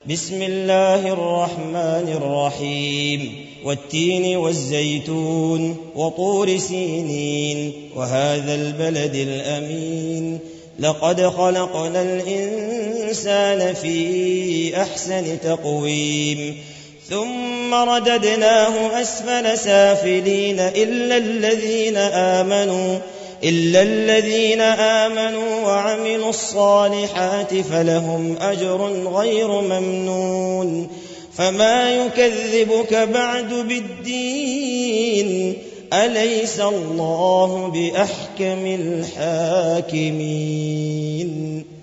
بسم الله الرحمن الرحيم والتين والزيتون وطور سينين وهذا البلد الأمين لقد خلقنا الإنسان في أحسن تقويم ثم رددناه أسفل سافلين إلا الذين آمنوا وعملوا الصالحات فلهم أجر غير ممنون فما يكذبك بعد بالدين أليس الله بأحكم الحاكمين.